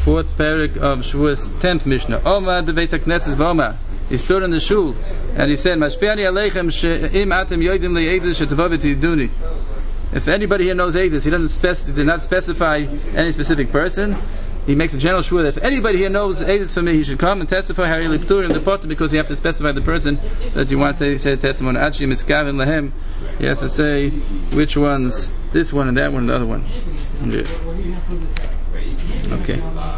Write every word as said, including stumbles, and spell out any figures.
fourth parak of Shavuos, tenth Mishnah. Omar the Beis HaKnesses v'Omar. He stood in the shul and he said, Mashpeani aleichem she'im atem yodim le'edus she'tavavit yiduni. If anybody here knows Eidus, he doesn't spec- did not specify any specific person. He makes a general shua that if anybody here knows Eidus for me, he should come and testify Hari Liptur in the potter, because you have to specify the person that you want to say the testimony. Achi miskavin lahem. He has to say which ones, this one and that one and the other one. Yeah. Okay.